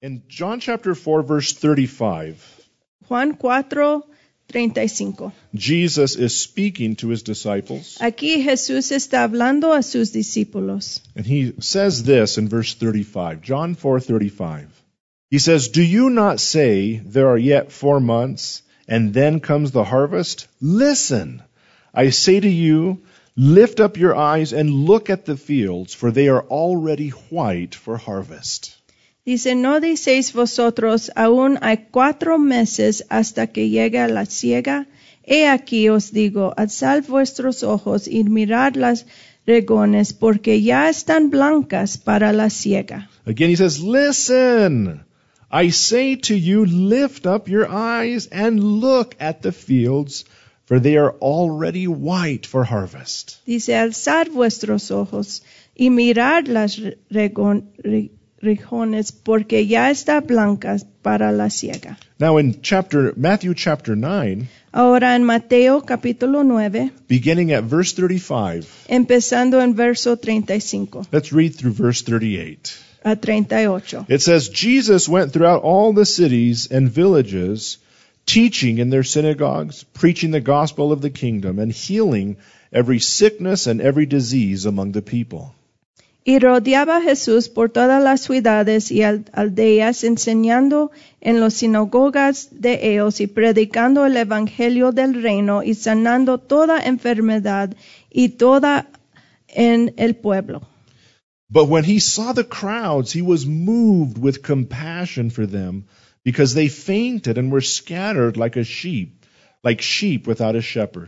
In John chapter 4, verse 35, Juan 4:35. Jesus is speaking to his disciples, Aquí Jesús está hablando a sus discípulos. and he says this in verse 35, John 4:35. He says, "Do you not say, there are yet 4 months, and then comes the harvest? Listen, I say to you, lift up your eyes and look at the fields, for they are already white for harvest." Dice, ¿no diceis vosotros, aún hay 4 meses hasta que llegue la siega? He aquí os digo, alzad vuestros ojos y mirad las regones, porque ya están blancas para la siega. Again he says, "Listen, I say to you, lift up your eyes and look at the fields, for they are already white for harvest." Dice, alzad vuestros ojos y mirad las regones, porque ya están blancas para la siega. Now in Matthew chapter 9, Ahora en Mateo capítulo 9, beginning at verse 35, empezando en verso 35 let's read through verse 38. a 38. It says, "Jesus went throughout all the cities and villages, teaching in their synagogues, preaching the gospel of the kingdom, and healing every sickness and every disease among the people." Y rodeaba Jesús por todas las ciudades y aldeas, enseñando en las sinagogas de ellos y predicando el evangelio del reino y sanando toda enfermedad y toda en el pueblo. But when he saw the crowds, he was moved with compassion for them, because they fainted and were scattered like sheep without a shepherd.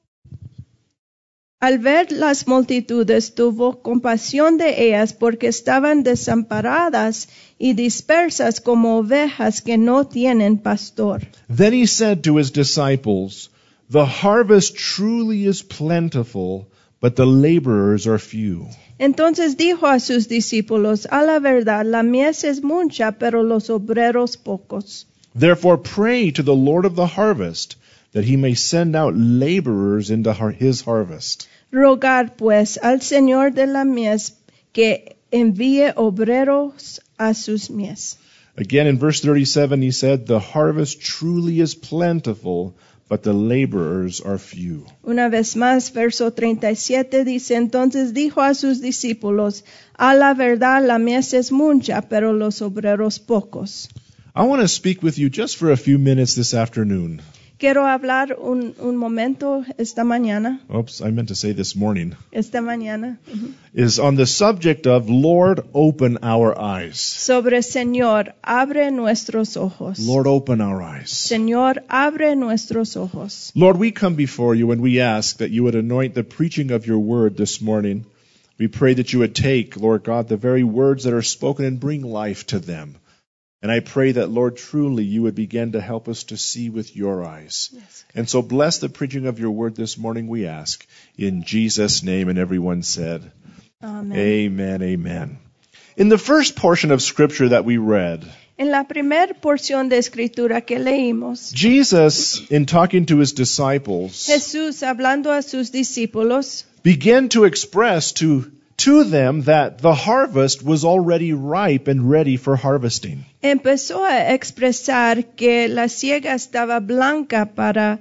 Al ver las multitudes, tuvo compasión de ellas porque estaban desamparadas y dispersas como ovejas que no tienen pastor. Then he said to his disciples, "The harvest truly is plentiful, but the laborers are few." Entonces dijo a sus discípulos, a la verdad, la mies es mucha, pero los obreros pocos. Therefore pray to the Lord of the harvest, that he may send out laborers into his harvest. Rogar pues al Señor de la mies que envíe obreros a sus mies. Again in verse 37 he said, "The harvest truly is plentiful, but the laborers are few." Una vez más, verso 37 dice, entonces dijo a sus discípulos, a la verdad la mies es mucha, pero los obreros pocos. I want to speak with you just for a few minutes this afternoon. Quiero hablar un momento esta mañana. Oops, I meant to say this morning. Esta mañana. Is on the subject of, Lord, open our eyes. Sobre Señor, abre nuestros ojos. Lord, open our eyes. Señor, abre nuestros ojos. Lord, we come before you and we ask that you would anoint the preaching of your word this morning. We pray that you would take, Lord God, the very words that are spoken and bring life to them. And I pray that, Lord, truly you would begin to help us to see with your eyes. Yes. And so bless the preaching of your word this morning, we ask. In Jesus' name, and everyone said, Amen. Amen, amen. In the first portion of Scripture that we read, En la primera porción de escritura que leímos, Jesus, in talking to his disciples, Jesús hablando a sus discípulos, began to express to them that the harvest was already ripe and ready for harvesting. empezó a expresar que la siega estaba blanca para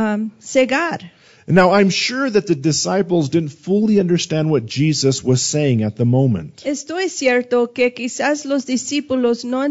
cegar. Now, I'm sure that the disciples didn't fully understand what Jesus was saying at the moment. Estoy cierto que quizás los discípulos no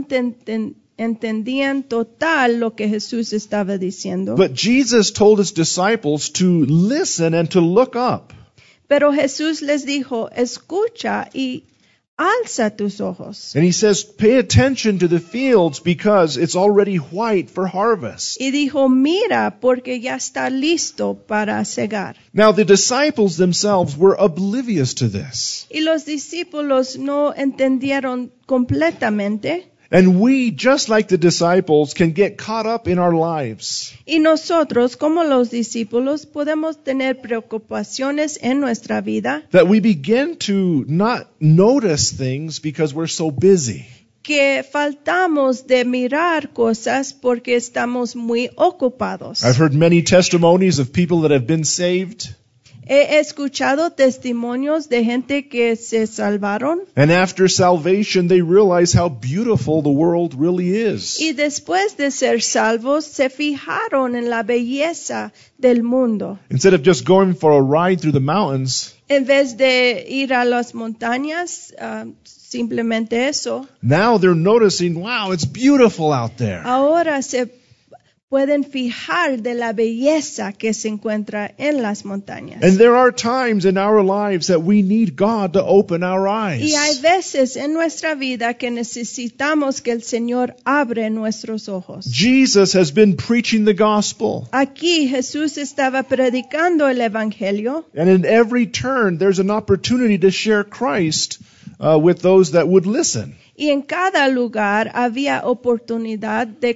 entendían total lo que Jesús estaba diciendo. But Jesus told his disciples to listen and to look up. Pero Jesús les dijo, escucha y alza tus ojos. And he says, pay attention to the fields because it's already white for harvest. Y dijo, mira, porque ya está listo para cegar. Now, the disciples themselves were oblivious to this. Y los discípulos no entendieron completamente. And we, just like the disciples, can get caught up in our lives. Y nosotros, como los discípulos, podemos tener preocupaciones en nuestra vida. That we begin to not notice things because we're so busy. Que faltamos de mirar cosas porque estamos muy ocupados. I've heard many testimonies of people that have been saved. He escuchado testimonios de gente que se salvaron And after salvation, they realize how beautiful the world really is. y después de ser salvos se fijaron en la belleza del mundo. Instead of just going for a ride through the mountains, En vez de ir a las montañas, simplemente eso, now they're noticing, wow, it's beautiful out there. ahora se pueden fijar de la belleza que se encuentra en las montañas. And there are times in our lives that we need God to open our eyes. Y hay veces en nuestra vida que necesitamos que el Señor abre nuestros ojos. Jesus has been preaching the gospel. Aquí Jesús estaba predicando el Evangelio And in every turn, there's an opportunity to share Christ with those that would listen. y en cada lugar había oportunidad de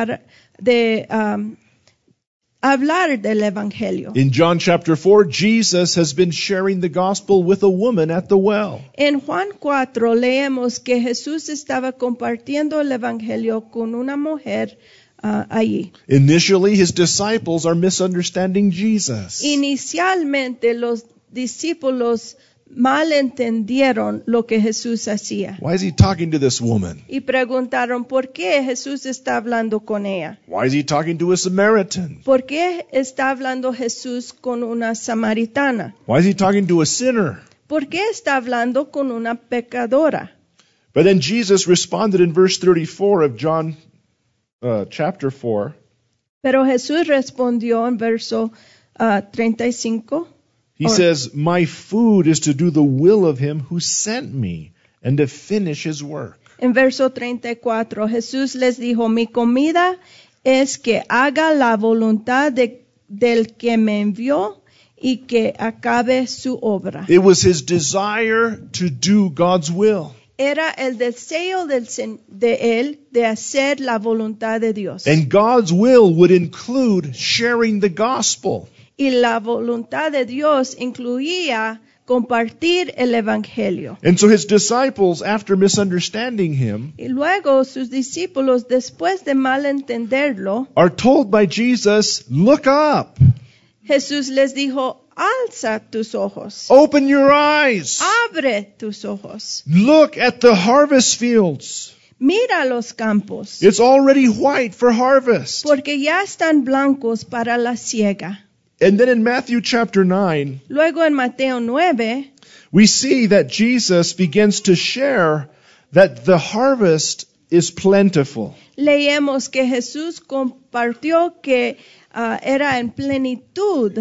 hablar del Evangelio. In John chapter 4, Jesus has been sharing the gospel with a woman at the well. En Juan 4 leemos que Jesús estaba compartiendo el Evangelio con una mujer allí. Initially, his disciples are misunderstanding Jesus. Inicialmente los discípulos malentendieron lo que Jesús hacía Why is he talking to this woman? y preguntaron por qué Jesús está hablando con ella. Why is he talking to a Samaritan? ¿Por qué está hablando Jesús con una samaritana? Why is he talking to a sinner? ¿Por qué está hablando con una pecadora? But then Jesus responded in verse 34 of John chapter 4. Pero Jesús respondió en verso 35. He says, my food is to do the will of him who sent me and to finish his work. En verso 34, Jesús les dijo, mi comida es que haga la voluntad del que me envió y que acabe su obra. It was his desire to do God's will. Era el deseo de él de hacer la voluntad de Dios. And God's will would include sharing the gospel. Y la voluntad de Dios incluía compartir el Evangelio. And so his disciples, after misunderstanding him, Y luego sus discípulos, después de malentenderlo, are told by Jesus, look up, Jesús les dijo, alza tus ojos, open your eyes, abre tus ojos, look at the harvest fields. mira los campos, It's already white for harvest. porque ya están blancos para la siega. And then in Matthew chapter 9, Luego en Mateo 9, we see that Jesus begins to share that the harvest is plentiful. leemos que Jesús compartió que era en plenitud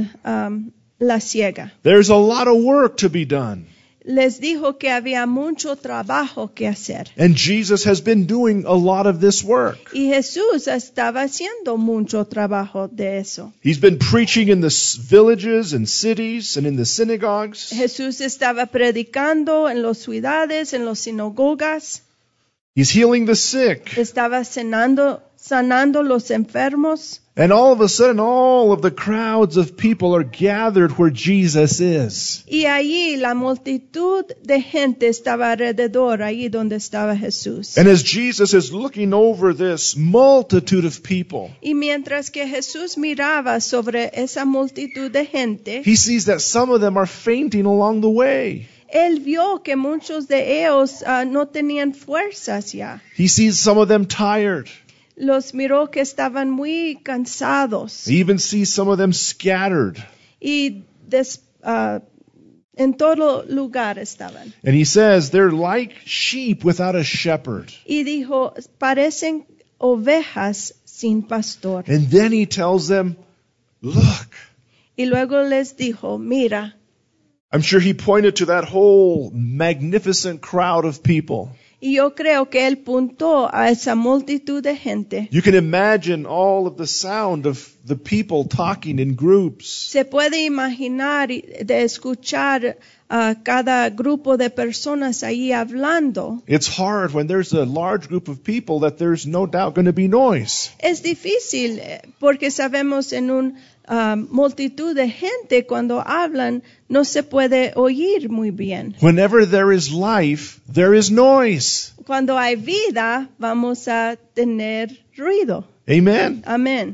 la siega. There's a lot of work to be done. Les dijo que había mucho trabajo que hacer. And Jesus has been doing a lot of this work. Y Jesús estaba haciendo mucho trabajo de eso. He's been preaching in the villages and cities and in the synagogues. Jesús estaba predicando en las ciudades, en las sinagogas. He's healing the sick. Estaba sanando los enfermos. And all of a sudden, all of the crowds of people are gathered where Jesus is. Y allí la multitud de gente estaba alrededor, allí donde estaba Jesús. And as Jesus is looking over this multitude of people, Y mientras que Jesús miraba sobre esa multitud de gente, he sees that some of them are fainting along the way. él vio que muchos de ellos no tenían fuerzas ya. He sees some of them tired. Los miró que estaban muy cansados. He even sees some of them scattered. Y en todo lugar estaban. And he says they're like sheep without a shepherd. Y dijo, parecen ovejas sin pastor. And then he tells them, look. Y luego les dijo, mira. I'm sure he pointed to that whole magnificent crowd of people. Y yo creo que él puntó a esa multitud de gente. You can imagine all of the sound of the people talking in groups. Se puede imaginar de escuchar a cada grupo de personas ahí hablando. It's hard when there's a large group of people that there's no doubt going to be noise. Es difícil porque sabemos en una multitud de gente cuando hablan no se puede oír muy bien. Whenever there is life, there is noise. Cuando hay vida, vamos a tener ruido. Amen. Amén.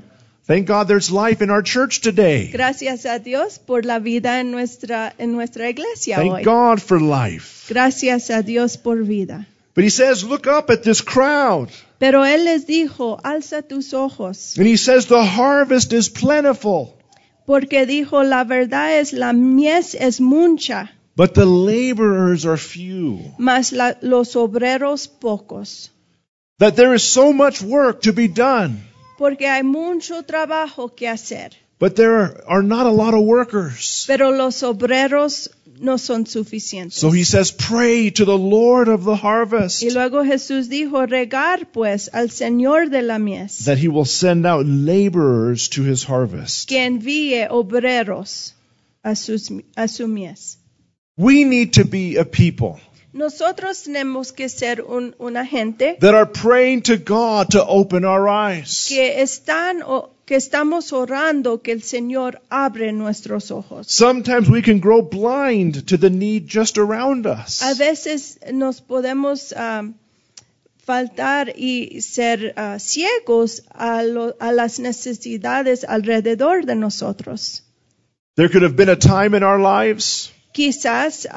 Thank God there's life in our church today. Gracias a Dios por la vida en nuestra iglesia hoy. Thank God for life. Gracias a Dios por vida. But he says, look up at this crowd. Pero él les dijo, alza tus ojos, And he says, the harvest is plentiful, porque dijo, la verdad es, la mies es mucha, but the laborers are few. mas los obreros pocos. That there is so much work to be done, Porque hay mucho trabajo que hacer, but there are not a lot of workers. pero los obreros no son suficientes. So he says, pray to the Lord of the harvest Y luego Jesús dijo, regar pues al Señor de la mies, that he will send out laborers to his harvest. que envíe obreros a su mies. We need to be a people Nosotros tenemos que ser una gente that are praying to God to open our eyes. que estamos orando que el Señor abre nuestros ojos. Sometimes we can grow blind to the need just around us. A veces nos podemos faltar y ser ciegos a las necesidades alrededor de nosotros. There could have been a time in our lives Quizás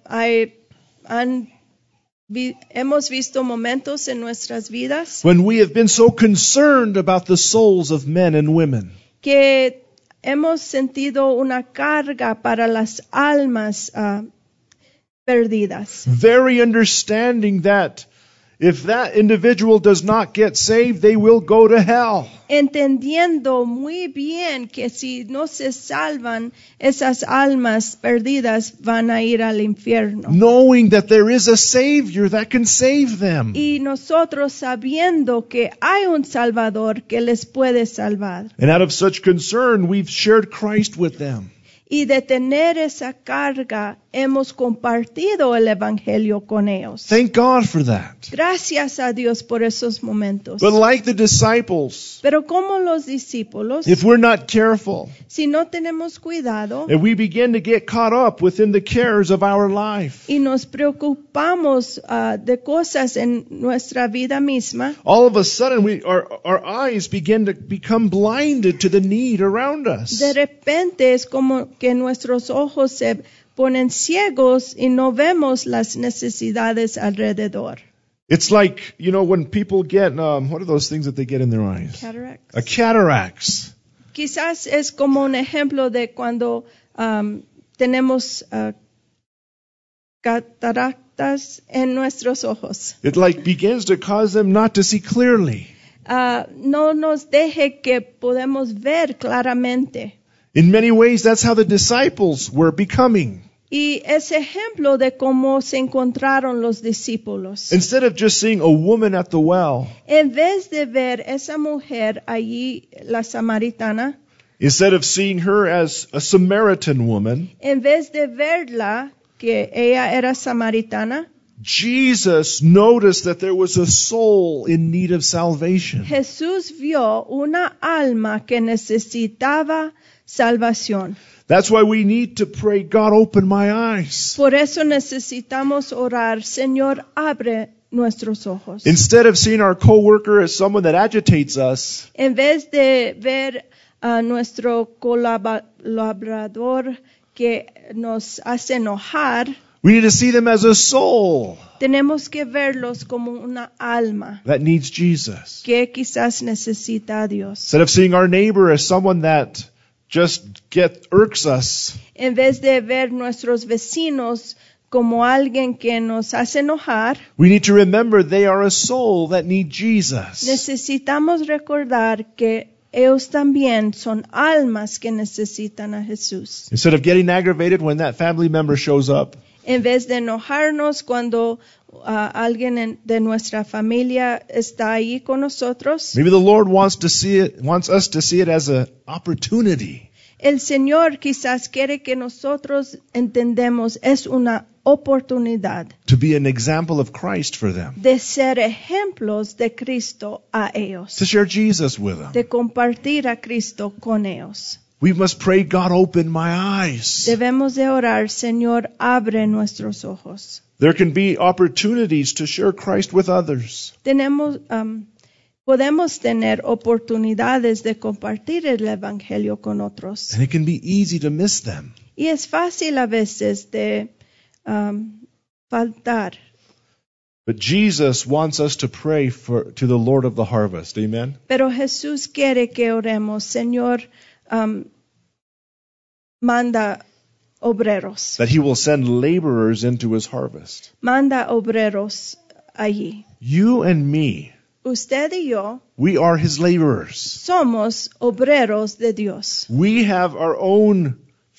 hemos visto momentos en nuestras vidas when we have been so concerned about the souls of men and women. que hemos sentido una carga para las almas perdidas. Very understanding that if that individual does not get saved, they will go to hell. Entendiendo muy bien que si no se salvan, esas almas perdidas van a ir al infierno. Knowing that there is a Savior that can save them. Y nosotros sabiendo que hay un Salvador que les puede salvar. And out of such concern, we've shared Christ with them. Y de tener esa carga, hemos compartido el Evangelio con ellos. Thank God for that. Gracias a Dios por esos momentos. But like the disciples, Pero como los discípulos, if we're not careful, si no tenemos cuidado and we begin to get caught up within the cares of our life, y nos preocupamos de cosas en nuestra vida misma, all of a sudden our eyes begin to become blinded to the need around us. de repente es como que nuestros ojos se ponen ciegos y no vemos las necesidades alrededor. It's like, when people get, what are those things that they get in their eyes? Cataracts. A cataracts. Quizás es como un ejemplo de cuando tenemos cataratas en nuestros ojos. It begins to cause them not to see clearly. No nos deje que podemos ver claramente. In many ways, that's how the disciples were becoming. Y es ejemplo de cómo se encontraron los discípulos. Instead of just seeing a woman at the well, En vez de ver esa mujer allí, la samaritana, instead of seeing her as a Samaritan woman, en vez de verla que ella era samaritana, Jesus noticed that there was a soul in need of salvation. Jesús vio una alma que necesitaba salvación. That's why we need to pray, God, open my eyes. Por eso necesitamos orar, Señor, abre nuestros ojos. Instead of seeing our coworker as someone that agitates us, En vez de ver a nuestro colaborador que nos hace enojar, we need to see them as a soul tenemos que verlos como una alma that needs Jesus. que quizás necesita a Dios. Instead of seeing our neighbor as someone that just irks us, En vez de ver nuestros vecinos como alguien que nos hace enojar, we need to remember they are a soul that need Jesus. necesitamos recordar que ellos también son almas que necesitan a Jesús. Instead of getting aggravated when that family member shows up, En vez de enojarnos cuando alguien de nuestra familia está ahí con nosotros, maybe the Lord wants us to see it as an opportunity. el Señor quizás quiere que nosotros entendemos es una oportunidad To be an example of Christ for them. de ser ejemplos de Cristo a ellos, To share Jesus with them. de compartir a Cristo con ellos. We must pray, God, open my eyes. Debemos de orar, Señor, abre nuestros ojos. There can be opportunities to share Christ with others. podemos tener oportunidades de compartir el evangelio con otros. And it can be easy to miss them. Y es fácil a veces de faltar. But Jesus wants us to pray to the Lord of the harvest. Amen? Pero Jesús quiere que oremos, Señor, manda obreros. That he will send laborers into his harvest. Manda obreros allí. You and me, Usted y yo we are his laborers. somos obreros de Dios. We have our own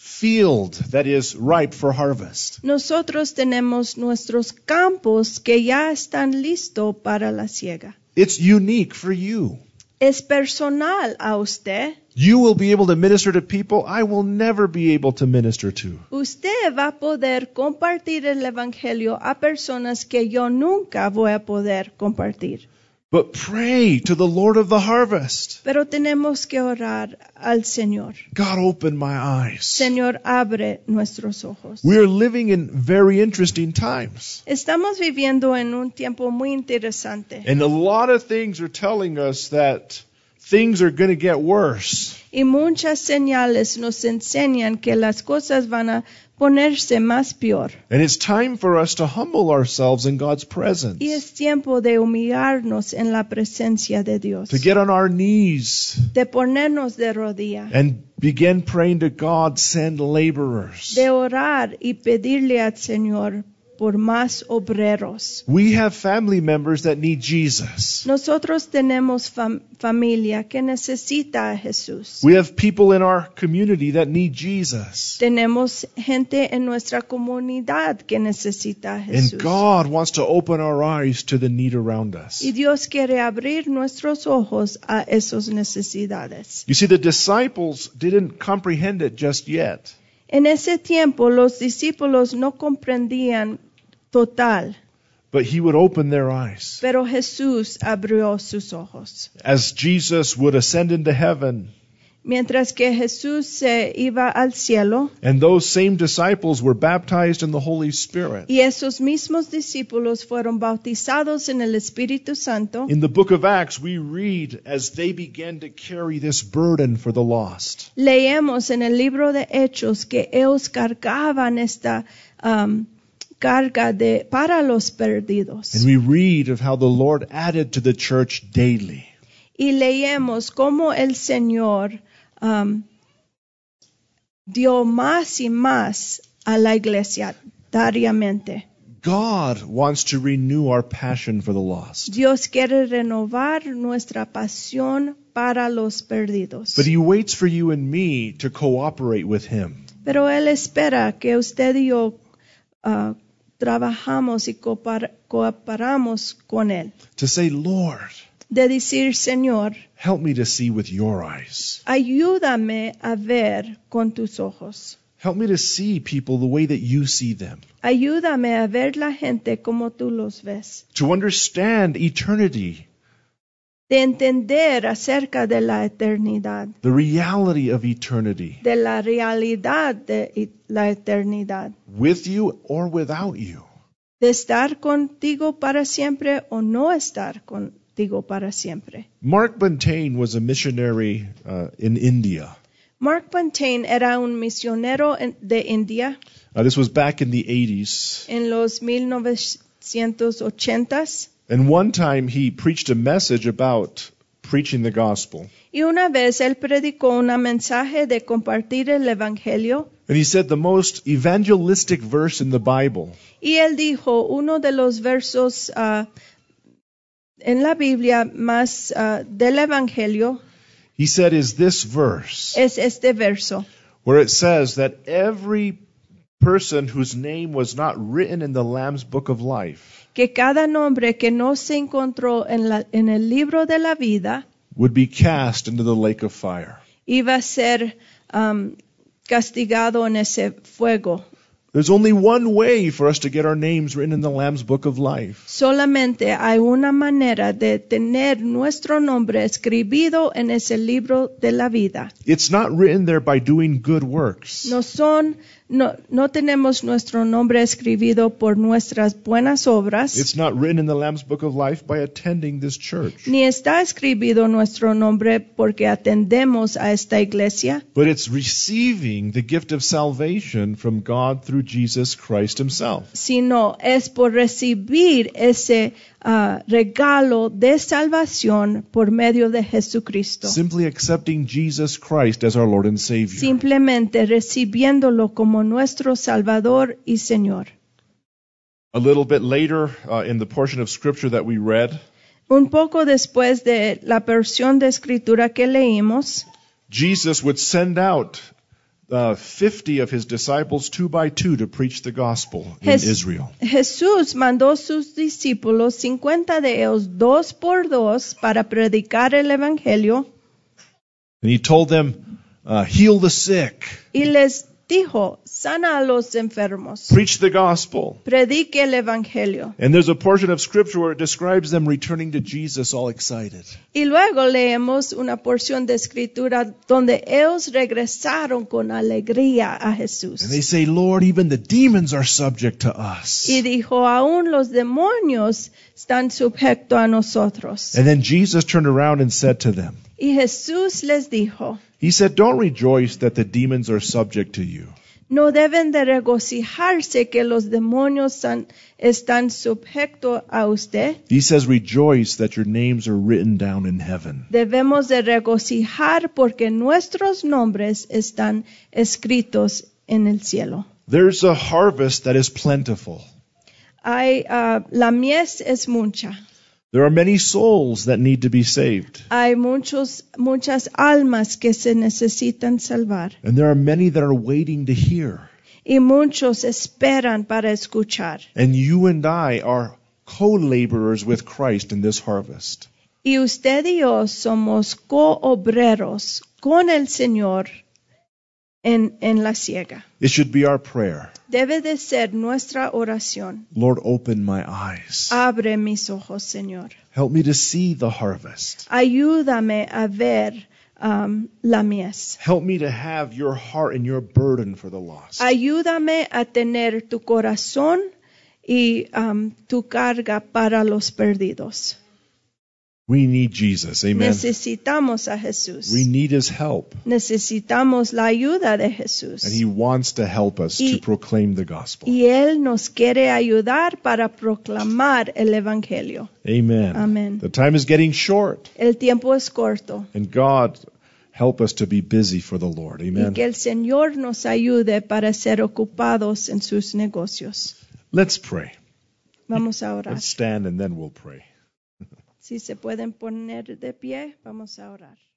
field that is ripe for harvest. Nosotros tenemos nuestros campos que ya están listos para la siega. It's unique for you. Es personal a usted. You will be able to minister to people I will never be able to minister to. Usted va a poder compartir el evangelio a personas que yo nunca voy a poder compartir. But pray to the Lord of the harvest. Pero tenemos que orar al Señor. God, open my eyes. Señor, abre nuestros ojos. We are living in very interesting times. Estamos viviendo en un tiempo muy interesante. And a lot of things are telling us that things are going to get worse. Y muchas señales nos enseñan que las cosas van a ponerse más peor. And it's time for us to humble ourselves in God's presence. Y es tiempo de humillarnos en la presencia de Dios. To get on our knees De ponernos de rodillas. and begin praying to God, send laborers. De orar y pedirle al Señor por más obreros. We have family members that need Jesus. Nosotros tenemos familia que necesita a Jesús. We have people in our community that need Jesus. Tenemos gente en nuestra comunidad que necesita a And Jesús. God wants to open our eyes to the need around us. Y Dios quiere abrir nuestros ojos a esas necesidades. You see, the disciples didn't comprehend it just yet. En ese tiempo los discípulos no comprendían total, But he would open their eyes. pero Jesús abrió sus ojos. As Jesus would ascend into heaven, Mientras que Jesús se iba al cielo and those same disciples were baptized in the Holy Spirit. y esos mismos discípulos fueron bautizados en el Espíritu Santo, In the book of Acts, we read as they began to carry this burden for the lost. leemos en el libro de Hechos que ellos cargaban esta carga para los perdidos. And we read of how the Lord added to the church daily. Y leemos cómo el Señor dio más y más a la iglesia diariamente. God wants to renew our passion for the lost. Dios quiere renovar nuestra pasión para los perdidos. But he waits for you and me to cooperate with him. Pero Él espera que usted y yo trabajamos y cooperamos con Él. To say, Lord, De decir, Señor, help me to see with your eyes. ayúdame a ver con tus ojos. Help me to see people the way that you see them. Ayúdame a ver la gente como tú los ves. To understand eternity, De entender acerca de la eternidad. the reality of eternity, De la realidad de la eternidad. with you or without you. De estar contigo para siempre o no estar contigo para siempre. Mark Buntain was a missionary in India. Mark Buntain era un misionero de India This was back in the 80s. en los 1980s. And one time he preached a message about preaching the gospel. Y una vez él predicó un mensaje de compartir el evangelio. And he said the most evangelistic verse in the Bible Y él dijo uno de los versos en la Biblia más del evangelio he said is this verse, es este verso. where it says that every person whose name was not written in the Lamb's book of life Que cada nombre que no se encontró en el libro de la vida would be cast into the lake of fire. iba a ser castigado en ese fuego. There's only one way for us to get our names written in the Lamb's book of life. Solamente hay una manera de tener nuestro nombre escribido en ese libro de la vida. It's not written there by doing good works. No son no tenemos nuestro nombre escrito por nuestras buenas obras, It's not written in the Lamb's Book of Life by attending this church. ni está escrito nuestro nombre porque atendemos a esta iglesia, But it's receiving the gift of salvation from God through Jesus Christ himself. sino es por recibir ese regalo de salvación por medio de Jesucristo. Simply accepting Jesus Christ as our Lord and Savior. Simplemente recibiéndolo como nuestro Salvador y Señor. A little bit later in the portion of Scripture that we read, Un poco después de la porción de escritura que leímos, Jesus would send out 50 of his disciples 2 by 2 to preach the gospel in Israel. Jesús mandó sus discípulos, 50 de ellos, 2 por 2, para predicar el Evangelio, And he told them, heal the sick, y les dijo, sana a los enfermos, preach the gospel. predique el Evangelio. And there's a portion of Scripture where it describes them returning to Jesus all excited. Y luego leemos una porción de escritura donde ellos regresaron con alegría a Jesús. And they say, Lord, even the demons are subject to us. Y dijo, aún los demonios están sujetos a nosotros. And then Jesus turned around and said to them, Y Jesús les dijo, he said, don't rejoice that the demons are subject to you. no deben de regocijarse que los demonios están sujetos a usted. He says, rejoice that your names are written down in heaven. Debemos de regocijar porque nuestros nombres están escritos en el cielo. There's a harvest that is plentiful. La mies es mucha. There are many souls that need to be saved. Hay muchas almas que se necesitan salvar. And there are many that are waiting to hear. Y muchos esperan para escuchar. And you and I are co-laborers with Christ in this harvest. Y usted y yo somos co-obreros con el Señor en la siega. It should be our prayer. Debe de ser nuestra oración. Lord, open my eyes. Abre mis ojos, Señor. Help me to see the harvest. Ayúdame a ver la mies. Help me to have your heart and your burden for the lost. Ayúdame a tener tu corazón y tu carga para los perdidos. We need Jesus. Amen. Necesitamos a Jesús. We need his help. Necesitamos la ayuda de Jesús. And he wants to help us to proclaim the gospel. Y Él nos quiere ayudar para proclamar el Evangelio. Amen. Amen. The time is getting short. El tiempo es corto. And God help us to be busy for the Lord. Y Amen. que el Señor nos ayude para ser ocupados en sus negocios. Let's pray. Vamos a orar. Let's stand and then we'll pray. Si se pueden poner de pie, vamos a orar.